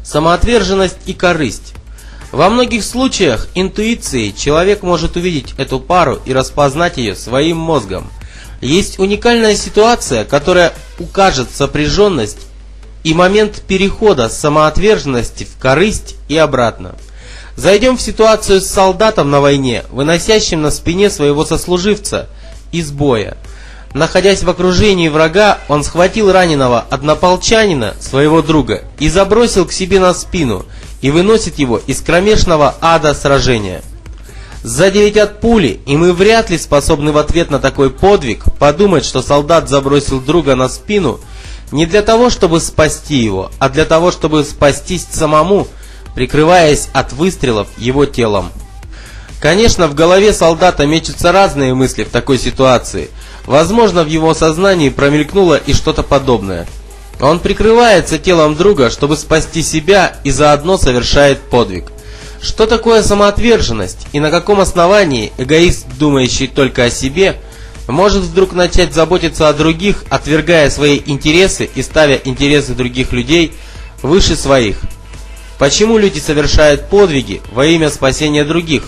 Самоотверженность и корысть. Во многих случаях интуицией человек может увидеть эту пару и распознать ее своим мозгом. Есть уникальная ситуация, которая укажет сопряженность и момент перехода с самоотверженности в корысть и обратно. Зайдем в ситуацию с солдатом на войне, выносящим на спине своего сослуживца из боя. Находясь в окружении врага, он схватил раненого однополчанина, своего друга, и забросил к себе на спину, и выносит его из кромешного ада сражения. Сзади летят пули, и мы вряд ли способны в ответ на такой подвиг подумать, что солдат забросил друга на спину не для того, чтобы спасти его, а для того, чтобы спастись самому, прикрываясь от выстрелов его телом. Конечно, в голове солдата мечутся разные мысли в такой ситуации. Возможно, в его сознании промелькнуло и что-то подобное. Он прикрывается телом друга, чтобы спасти себя, и заодно совершает подвиг. Что такое самоотверженность, и на каком основании эгоист, думающий только о себе, может вдруг начать заботиться о других, отвергая свои интересы и ставя интересы других людей выше своих? Почему люди совершают подвиги во имя спасения других?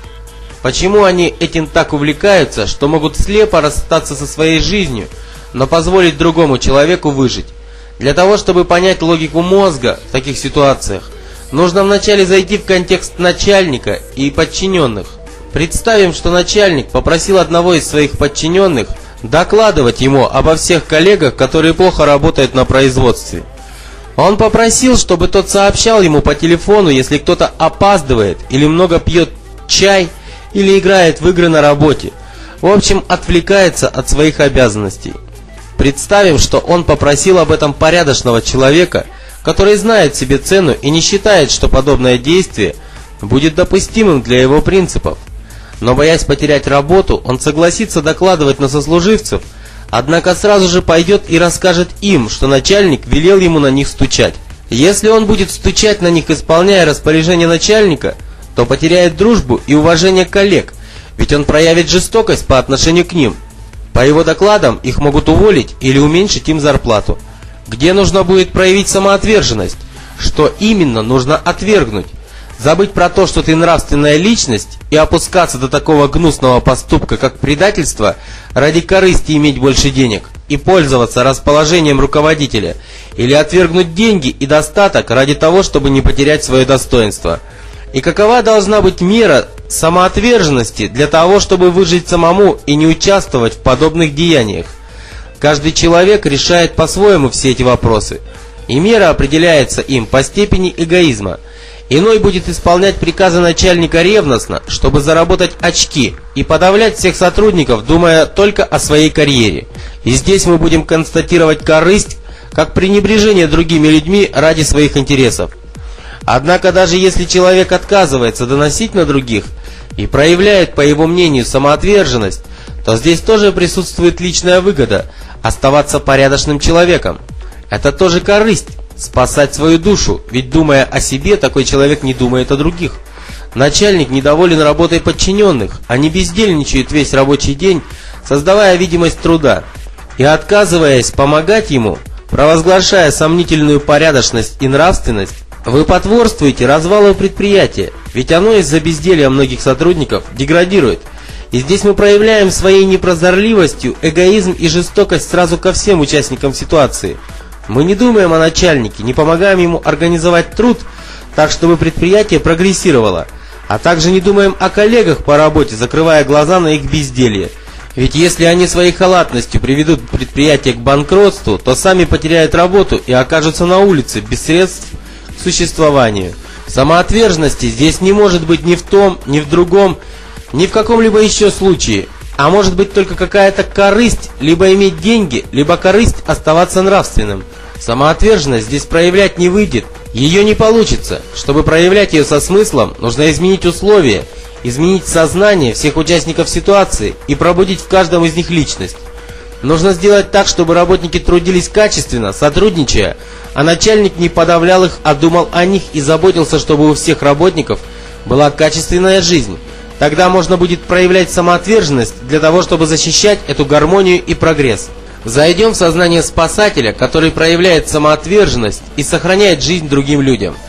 Почему они этим так увлекаются, что могут слепо расстаться со своей жизнью, но позволить другому человеку выжить? Для того, чтобы понять логику мозга в таких ситуациях, нужно вначале зайти в контекст начальника и подчиненных. Представим, что начальник попросил одного из своих подчиненных докладывать ему обо всех коллегах, которые плохо работают на производстве. Он попросил, чтобы тот сообщал ему по телефону, если кто-то опаздывает или много пьет чай, или играет в игры на работе. В общем, отвлекается от своих обязанностей. Представим, что он попросил об этом порядочного человека, который знает себе цену и не считает, что подобное действие будет допустимым для его принципов. Но боясь потерять работу, он согласится докладывать на сослуживцев, однако сразу же пойдет и расскажет им, что начальник велел ему на них стучать. Если он будет стучать на них, исполняя распоряжение начальника, то потеряет дружбу и уважение коллег, ведь он проявит жестокость по отношению к ним. По его докладам их могут уволить или уменьшить им зарплату. Где нужно будет проявить самоотверженность? Что именно нужно отвергнуть? Забыть про то, что ты нравственная личность, и опускаться до такого гнусного поступка, как предательство, ради корысти иметь больше денег и пользоваться расположением руководителя, или отвергнуть деньги и достаток ради того, чтобы не потерять свое достоинство. И какова должна быть мера самоотверженности для того, чтобы выжить самому и не участвовать в подобных деяниях? Каждый человек решает по-своему все эти вопросы, и мера определяется им по степени эгоизма. Иной будет исполнять приказы начальника ревностно, чтобы заработать очки, и подавлять всех сотрудников, думая только о своей карьере. И здесь мы будем констатировать корысть как пренебрежение другими людьми ради своих интересов. Однако даже если человек отказывается доносить на других и проявляет, по его мнению, самоотверженность, то здесь тоже присутствует личная выгода – оставаться порядочным человеком. Это тоже корысть – спасать свою душу, ведь думая о себе, такой человек не думает о других. Начальник недоволен работой подчиненных, они бездельничают весь рабочий день, создавая видимость труда, и отказываясь помогать ему, провозглашая сомнительную порядочность и нравственность, вы потворствуете развалу предприятия, ведь оно из-за безделья многих сотрудников деградирует. И здесь мы проявляем своей непрозорливостью эгоизм и жестокость сразу ко всем участникам ситуации. Мы не думаем о начальнике, не помогаем ему организовать труд так, чтобы предприятие прогрессировало, а также не думаем о коллегах по работе, закрывая глаза на их безделье. Ведь если они своей халатностью приведут предприятие к банкротству, то сами потеряют работу и окажутся на улице без средств к существованию. Самоотверженности здесь не может быть ни в том, ни в другом, ни в каком-либо еще случае, а может быть только какая-то корысть, либо иметь деньги, либо корысть оставаться нравственным. Самоотверженность здесь проявлять не выйдет, ее не получится. Чтобы проявлять ее со смыслом, нужно изменить условия, изменить сознание всех участников ситуации и пробудить в каждом из них личность. Нужно сделать так, чтобы работники трудились качественно, сотрудничая, а начальник не подавлял их, а думал о них и заботился, чтобы у всех работников была качественная жизнь. Тогда можно будет проявлять самоотверженность для того, чтобы защищать эту гармонию и прогресс. Зайдем в сознание спасателя, который проявляет самоотверженность и сохраняет жизнь другим людям.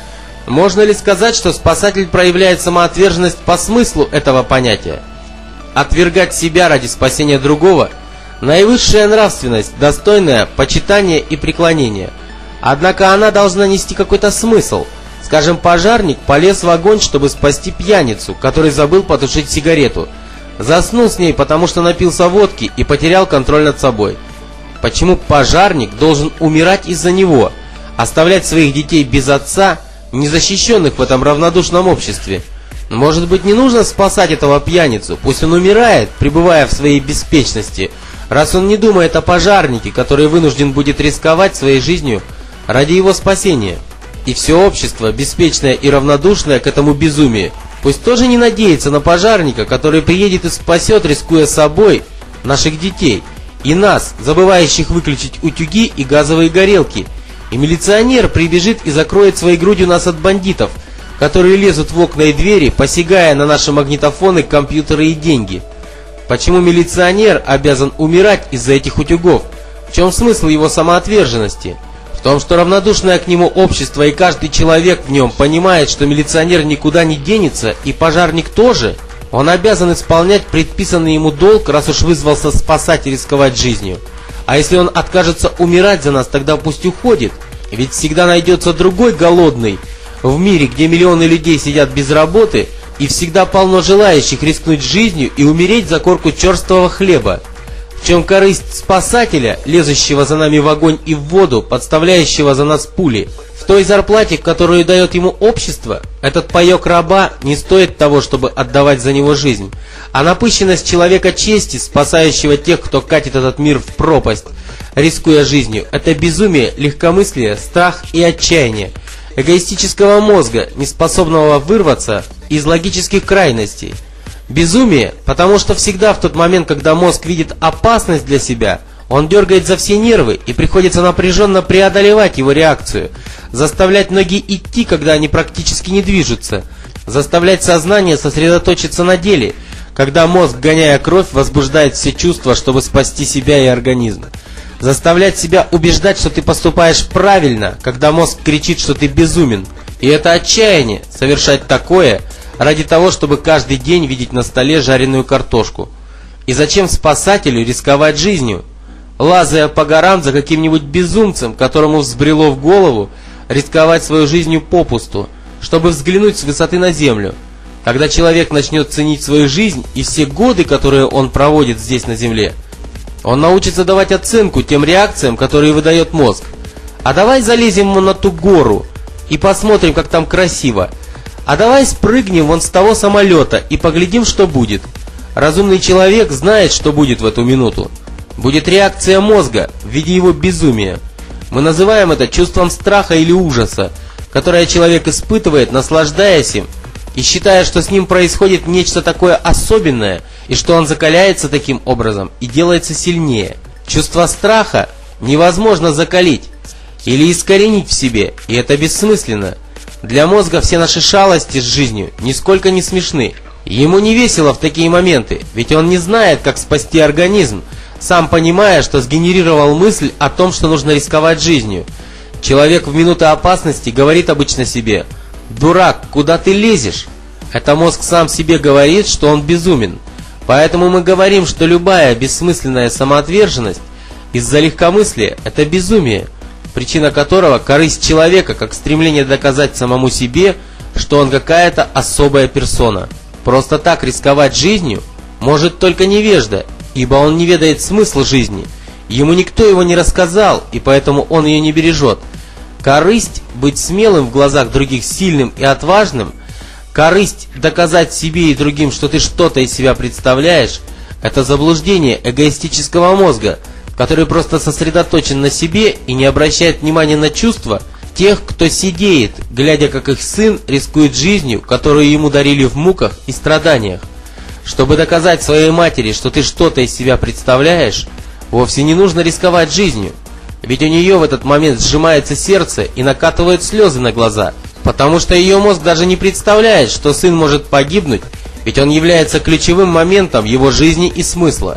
Можно ли сказать, что спасатель проявляет самоотверженность по смыслу этого понятия? Отвергать себя ради спасения другого – наивысшая нравственность, достойная почитания и преклонения. Однако она должна нести какой-то смысл. Скажем, пожарник полез в огонь, чтобы спасти пьяницу, который забыл потушить сигарету. Заснул с ней, потому что напился водки и потерял контроль над собой. Почему пожарник должен умирать из-за него, оставлять своих детей без отца, незащищенных в этом равнодушном обществе? Может быть, не нужно спасать этого пьяницу, пусть он умирает, пребывая в своей беспечности, раз он не думает о пожарнике, который вынужден будет рисковать своей жизнью ради его спасения. И все общество, беспечное и равнодушное к этому безумию, пусть тоже не надеется на пожарника, который приедет и спасет, рискуя собой, наших детей, и нас, забывающих выключить утюги и газовые горелки. И милиционер прибежит и закроет своей грудью нас от бандитов, которые лезут в окна и двери, посягая на наши магнитофоны, компьютеры и деньги. Почему милиционер обязан умирать из-за этих утюгов? В чем смысл его самоотверженности? В том, что равнодушное к нему общество и каждый человек в нем понимает, что милиционер никуда не денется, и пожарник тоже. Он обязан исполнять предписанный ему долг, раз уж вызвался спасать и рисковать жизнью. А если он откажется умирать за нас, тогда пусть уходит. Ведь всегда найдется другой голодный в мире, где миллионы людей сидят без работы, и всегда полно желающих рискнуть жизнью и умереть за корку черствого хлеба. В чем корысть спасателя, лезущего за нами в огонь и в воду, подставляющего за нас пули? В той зарплате, которую дает ему общество, этот паёк раба не стоит того, чтобы отдавать за него жизнь. А напыщенность человека чести, спасающего тех, кто катит этот мир в пропасть, рискуя жизнью, это безумие, легкомыслие, страх и отчаяние эгоистического мозга, не способного вырваться из логических крайностей. Безумие, потому что всегда в тот момент, когда мозг видит опасность для себя, он дергает за все нервы, и приходится напряженно преодолевать его реакцию, заставлять ноги идти, когда они практически не движутся, заставлять сознание сосредоточиться на деле, когда мозг, гоняя кровь, возбуждает все чувства, чтобы спасти себя и организм. Заставлять себя убеждать, что ты поступаешь правильно, когда мозг кричит, что ты безумен. И это отчаяние – совершать такое ради того, чтобы каждый день видеть на столе жареную картошку. И зачем спасателю рисковать жизнью, лазая по горам за каким-нибудь безумцем, которому взбрело в голову рисковать свою жизнью попусту, чтобы взглянуть с высоты на землю? Когда человек начнет ценить свою жизнь и все годы, которые он проводит здесь на земле, он научится давать оценку тем реакциям, которые выдает мозг. А давай залезем на ту гору и посмотрим, как там красиво. А давай спрыгнем вон с того самолета и поглядим, что будет. Разумный человек знает, что будет в эту минуту. Будет реакция мозга в виде его безумия. Мы называем это чувством страха или ужаса, которое человек испытывает, наслаждаясь им, и считая, что с ним происходит нечто такое особенное, и что он закаляется таким образом и делается сильнее. Чувство страха невозможно закалить или искоренить в себе, и это бессмысленно. Для мозга все наши шалости с жизнью нисколько не смешны. Ему не весело в такие моменты, ведь он не знает, как спасти организм, сам понимая, что сгенерировал мысль о том, что нужно рисковать жизнью. Человек в минуты опасности говорит обычно себе: «Дурак, куда ты лезешь?» Это мозг сам себе говорит, что он безумен. Поэтому мы говорим, что любая бессмысленная самоотверженность из-за легкомыслия – это безумие, причина которого – корысть человека, как стремление доказать самому себе, что он какая-то особая персона. Просто так рисковать жизнью может только невежда, ибо он не ведает смысла жизни. Ему никто его не рассказал, и поэтому он ее не бережет. Корысть – быть смелым в глазах других, сильным и отважным, корысть – доказать себе и другим, что ты что-то из себя представляешь – это заблуждение эгоистического мозга, который просто сосредоточен на себе и не обращает внимания на чувства тех, кто сидеет, глядя, как их сын рискует жизнью, которую ему дарили в муках и страданиях. Чтобы доказать своей матери, что ты что-то из себя представляешь, вовсе не нужно рисковать жизнью. Ведь у нее в этот момент сжимается сердце и накатывают слезы на глаза, потому что ее мозг даже не представляет, что сын может погибнуть, ведь он является ключевым моментом его жизни и смысла.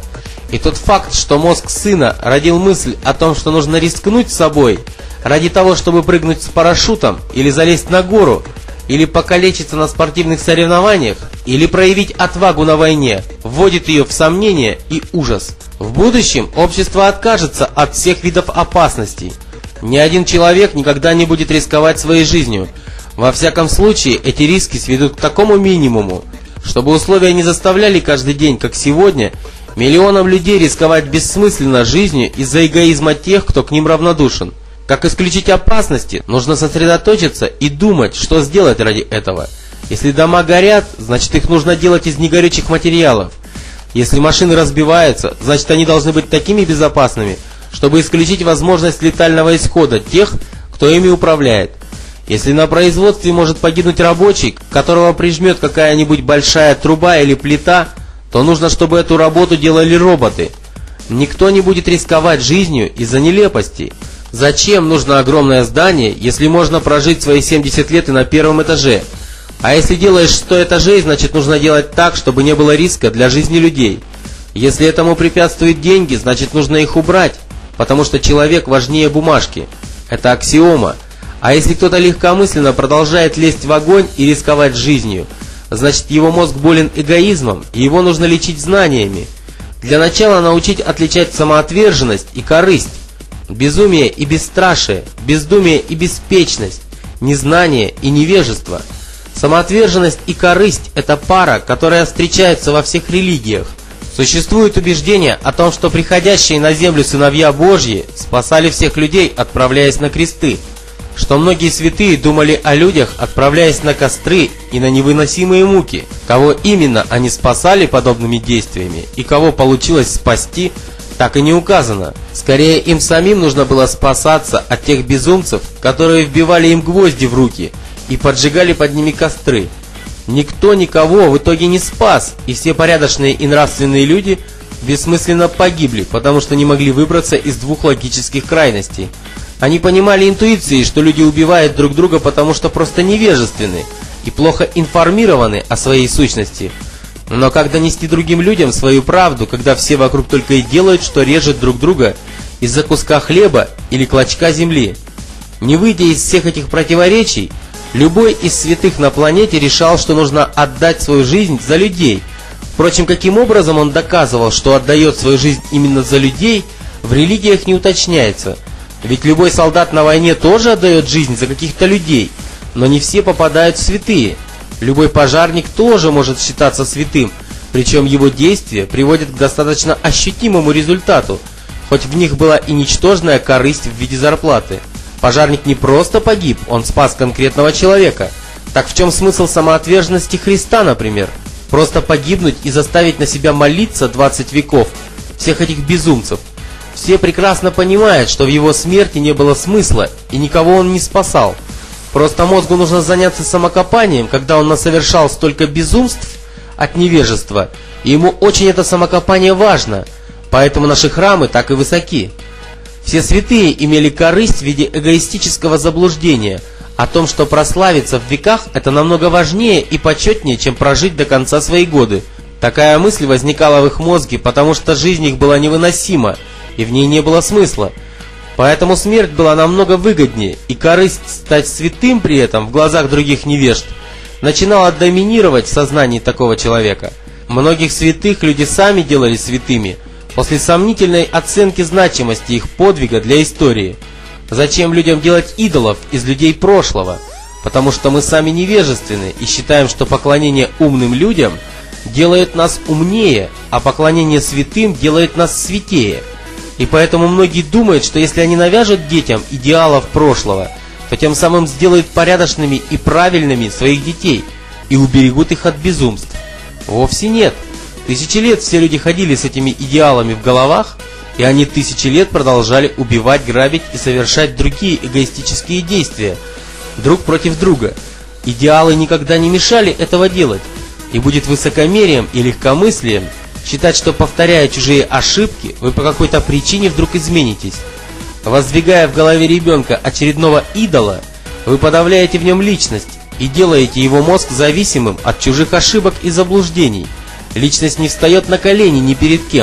И тот факт, что мозг сына родил мысль о том, что нужно рискнуть собой ради того, чтобы прыгнуть с парашютом, или залезть на гору, или покалечиться на спортивных соревнованиях, или проявить отвагу на войне, вводит ее в сомнение и ужас. В будущем общество откажется от всех видов опасностей. Ни один человек никогда не будет рисковать своей жизнью. Во всяком случае, эти риски сведут к такому минимуму, чтобы условия не заставляли каждый день, как сегодня, миллионам людей рисковать бессмысленно жизнью из-за эгоизма тех, кто к ним равнодушен. Как исключить опасности, нужно сосредоточиться и думать, что сделать ради этого. Если дома горят, значит их нужно делать из негорючих материалов. Если машины разбиваются, значит они должны быть такими безопасными, чтобы исключить возможность летального исхода тех, кто ими управляет. Если на производстве может погибнуть рабочий, которого прижмет какая-нибудь большая труба или плита, то нужно, чтобы эту работу делали роботы. Никто не будет рисковать жизнью из-за нелепостей. Зачем нужно огромное здание, если можно прожить свои 70 лет и на первом этаже? А если делаешь 100 этажей, значит нужно делать так, чтобы не было риска для жизни людей. Если этому препятствуют деньги, значит нужно их убрать, потому что человек важнее бумажки. Это аксиома. А если кто-то легкомысленно продолжает лезть в огонь и рисковать жизнью, значит его мозг болен эгоизмом, и его нужно лечить знаниями. Для начала научить отличать самоотверженность и корысть, безумие и бесстрашие, бездумие и беспечность, незнание и невежество. Самоотверженность и корысть – это пара, которая встречается во всех религиях. Существует убеждение о том, что приходящие на землю сыновья Божьи спасали всех людей, отправляясь на кресты, что многие святые думали о людях, отправляясь на костры и на невыносимые муки. Кого именно они спасали подобными действиями и кого получилось спасти, так и не указано. Скорее, им самим нужно было спасаться от тех безумцев, которые вбивали им гвозди в руки и поджигали под ними костры. Никто никого в итоге не спас, и все порядочные и нравственные люди бессмысленно погибли, потому что не могли выбраться из двух логических крайностей. Они понимали интуицией, что люди убивают друг друга, потому что просто невежественны и плохо информированы о своей сущности. Но как донести другим людям свою правду, когда все вокруг только и делают, что режут друг друга из-за куска хлеба или клочка земли? Не выйдя из всех этих противоречий, любой из святых на планете решал, что нужно отдать свою жизнь за людей. Впрочем, каким образом он доказывал, что отдает свою жизнь именно за людей, в религиях не уточняется. Ведь любой солдат на войне тоже отдает жизнь за каких-то людей, но не все попадают в святые. Любой пожарник тоже может считаться святым, причем его действия приводят к достаточно ощутимому результату, хоть в них была и ничтожная корысть в виде зарплаты. Пожарник не просто погиб, он спас конкретного человека. Так в чем смысл самоотверженности Христа, например? Просто погибнуть и заставить на себя молиться 20 веков всех этих безумцев. Все прекрасно понимают, что в его смерти не было смысла, и никого он не спасал. Просто мозгу нужно заняться самокопанием, когда он насовершал столько безумств от невежества, и ему очень это самокопание важно, поэтому наши храмы так и высоки. Все святые имели корысть в виде эгоистического заблуждения о том, что прославиться в веках – это намного важнее и почетнее, чем прожить до конца свои годы. Такая мысль возникала в их мозге, потому что жизнь их была невыносима, и в ней не было смысла. Поэтому смерть была намного выгоднее, и корысть стать святым при этом в глазах других невежд начинала доминировать в сознании такого человека. Многих святых люди сами делали святыми после сомнительной оценки значимости их подвига для истории. Зачем людям делать идолов из людей прошлого? Потому что мы сами невежественны и считаем, что поклонение умным людям делает нас умнее, а поклонение святым делает нас святее. И поэтому многие думают, что если они навяжут детям идеалов прошлого, то тем самым сделают порядочными и правильными своих детей и уберегут их от безумств. Вовсе нет. Тысячи лет все люди ходили с этими идеалами в головах, и они тысячи лет продолжали убивать, грабить и совершать другие эгоистические действия, друг против друга. Идеалы никогда не мешали этого делать, и будет высокомерием и легкомыслием считать, что, повторяя чужие ошибки, вы по какой-то причине вдруг изменитесь. Воздвигая в голове ребенка очередного идола, вы подавляете в нем личность и делаете его мозг зависимым от чужих ошибок и заблуждений. Личность не встает на колени ни перед кем,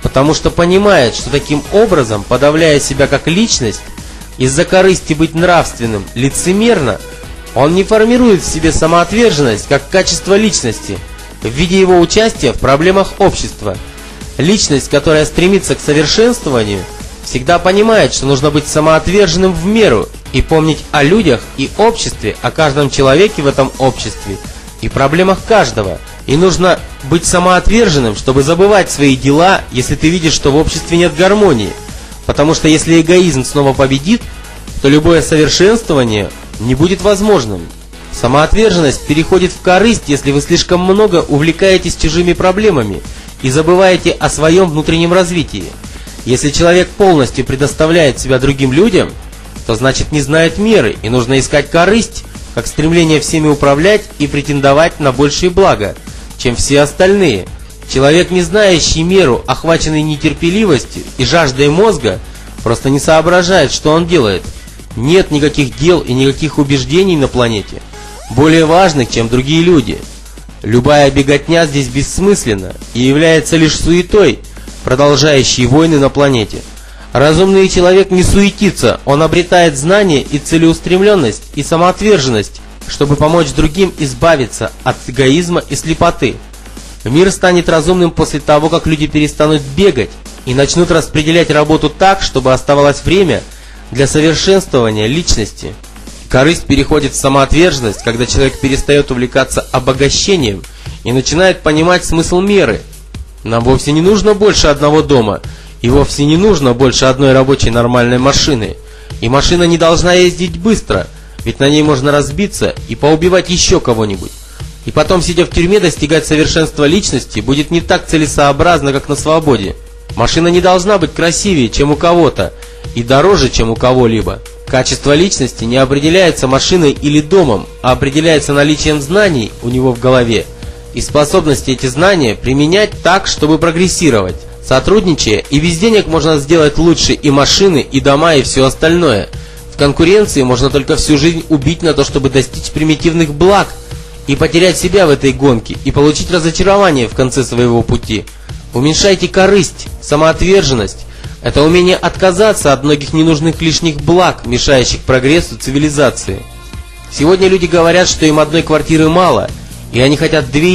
потому что понимает, что таким образом, подавляя себя как личность, из-за корысти быть нравственным лицемерно, он не формирует в себе самоотверженность как качество личности в виде его участия в проблемах общества. Личность, которая стремится к совершенствованию, всегда понимает, что нужно быть самоотверженным в меру и помнить о людях и обществе, о каждом человеке в этом обществе и проблемах каждого. И нужно быть самоотверженным, чтобы забывать свои дела, если ты видишь, что в обществе нет гармонии. Потому что если эгоизм снова победит, то любое совершенствование не будет возможным. Самоотверженность переходит в корысть, если вы слишком много увлекаетесь чужими проблемами и забываете о своем внутреннем развитии. Если человек полностью предоставляет себя другим людям, то значит не знает меры, и нужно искать корысть, как стремление всеми управлять и претендовать на большие блага, чем все остальные. Человек, не знающий меру, охваченный нетерпеливостью и жаждой мозга, просто не соображает, что он делает. Нет никаких дел и никаких убеждений на планете, более важных, чем другие люди. Любая беготня здесь бессмысленна и является лишь суетой, продолжающей войны на планете. Разумный человек не суетится, он обретает знания и целеустремленность и самоотверженность, чтобы помочь другим избавиться от эгоизма и слепоты. Мир станет разумным после того, как люди перестанут бегать и начнут распределять работу так, чтобы оставалось время для совершенствования личности. Корысть переходит в самоотверженность, когда человек перестает увлекаться обогащением и начинает понимать смысл меры. Нам вовсе не нужно больше одного дома, и вовсе не нужно больше одной рабочей нормальной машины. И машина не должна ездить быстро, ведь на ней можно разбиться и поубивать еще кого-нибудь. И потом, сидя в тюрьме, достигать совершенства личности будет не так целесообразно, как на свободе. Машина не должна быть красивее, чем у кого-то, и дороже, чем у кого-либо. Качество личности не определяется машиной или домом, а определяется наличием знаний у него в голове и способности эти знания применять так, чтобы прогрессировать. Сотрудничая, и без денег можно сделать лучше и машины, и дома, и все остальное. В конкуренции можно только всю жизнь убить на то, чтобы достичь примитивных благ, и потерять себя в этой гонке, и получить разочарование в конце своего пути. Уменьшайте корысть, самоотверженность. Это умение отказаться от многих ненужных лишних благ, мешающих прогрессу цивилизации. Сегодня люди говорят, что им одной квартиры мало, и они хотят 2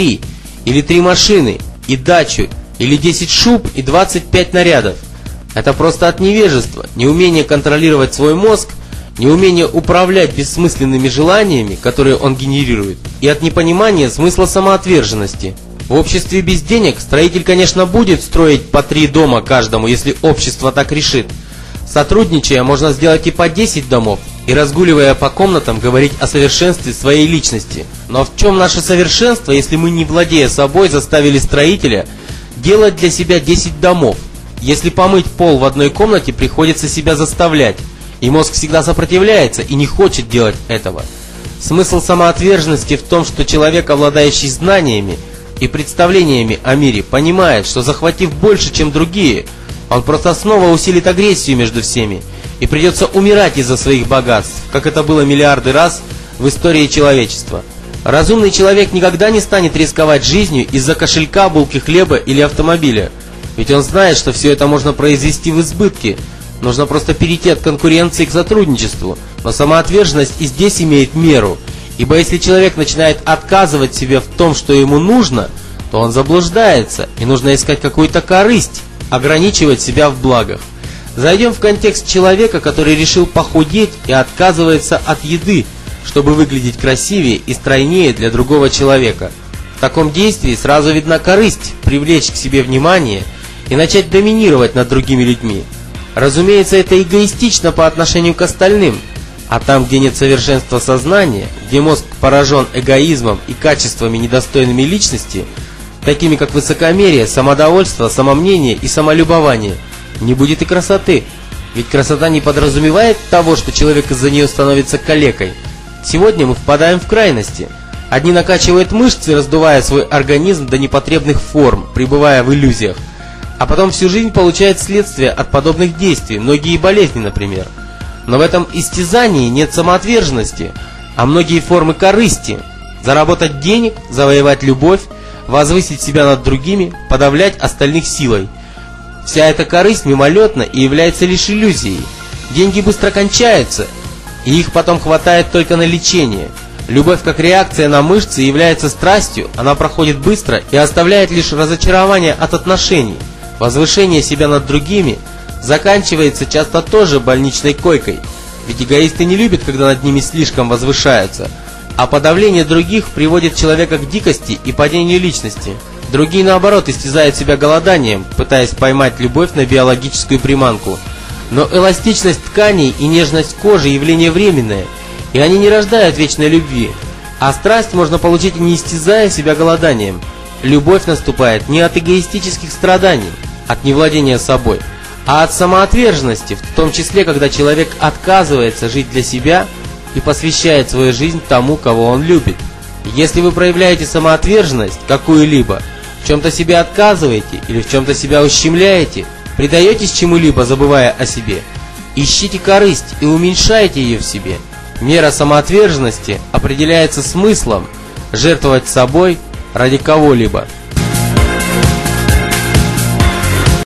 или 3 машины, и дачу, или 10 шуб, и 25 нарядов. Это просто от невежества, неумение контролировать свой мозг, неумение управлять бессмысленными желаниями, которые он генерирует, и от непонимания смысла самоотверженности. В обществе без денег строитель, конечно, будет строить по 3 дома каждому, если общество так решит. Сотрудничая, можно сделать и по 10 домов, и разгуливая по комнатам, говорить о совершенстве своей личности. Но в чем наше совершенство, если мы, не владея собой, заставили строителя делать для себя 10 домов? Если помыть пол в одной комнате, приходится себя заставлять, и мозг всегда сопротивляется и не хочет делать этого. Смысл самоотверженности в том, что человек, обладающий знаниями и представлениями о мире, понимает, что захватив больше, чем другие, он просто снова усилит агрессию между всеми, и придется умирать из-за своих богатств, как это было миллиарды раз в истории человечества. Разумный человек никогда не станет рисковать жизнью из-за кошелька, булки хлеба или автомобиля, ведь он знает, что все это можно произвести в избытке. Нужно просто перейти от конкуренции к сотрудничеству, но самоотверженность и здесь имеет меру. Ибо если человек начинает отказывать себе в том, что ему нужно, то он заблуждается, и нужно искать какую-то корысть, ограничивать себя в благах. Зайдем в контекст человека, который решил похудеть и отказывается от еды, чтобы выглядеть красивее и стройнее для другого человека. В таком действии сразу видна корысть, привлечь к себе внимание и начать доминировать над другими людьми. Разумеется, это эгоистично по отношению к остальным. А там, где нет совершенства сознания, где мозг поражен эгоизмом и качествами, недостойными личности, такими как высокомерие, самодовольство, самомнение и самолюбование, не будет и красоты. Ведь красота не подразумевает того, что человек из-за нее становится калекой. Сегодня мы впадаем в крайности. Одни накачивают мышцы, раздувая свой организм до непотребных форм, пребывая в иллюзиях. А потом всю жизнь получают следствие от подобных действий, многие болезни, например. Но в этом истязании нет самоотверженности, а многие формы корысти. Заработать денег, завоевать любовь, возвысить себя над другими, подавлять остальных силой. Вся эта корысть мимолетна и является лишь иллюзией. Деньги быстро кончаются, и их потом хватает только на лечение. Любовь как реакция на мышцы является страстью, она проходит быстро и оставляет лишь разочарование от отношений. Возвышение себя над другими заканчивается часто тоже больничной койкой, ведь эгоисты не любят, когда над ними слишком возвышаются, а подавление других приводит человека к дикости и падению личности. Другие, наоборот, истязают себя голоданием, пытаясь поймать любовь на биологическую приманку. Но эластичность тканей и нежность кожи – явление временное, и они не рождают вечной любви. А страсть можно получить, не истязая себя голоданием. Любовь наступает не от эгоистических страданий, от невладения собой, а от самоотверженности, в том числе, когда человек отказывается жить для себя и посвящает свою жизнь тому, кого он любит. Если вы проявляете самоотверженность какую-либо, в чем-то себе отказываете или в чем-то себя ущемляете, предаетесь чему-либо, забывая о себе, ищите корысть и уменьшайте ее в себе. Мера самоотверженности определяется смыслом жертвовать собой ради кого-либо.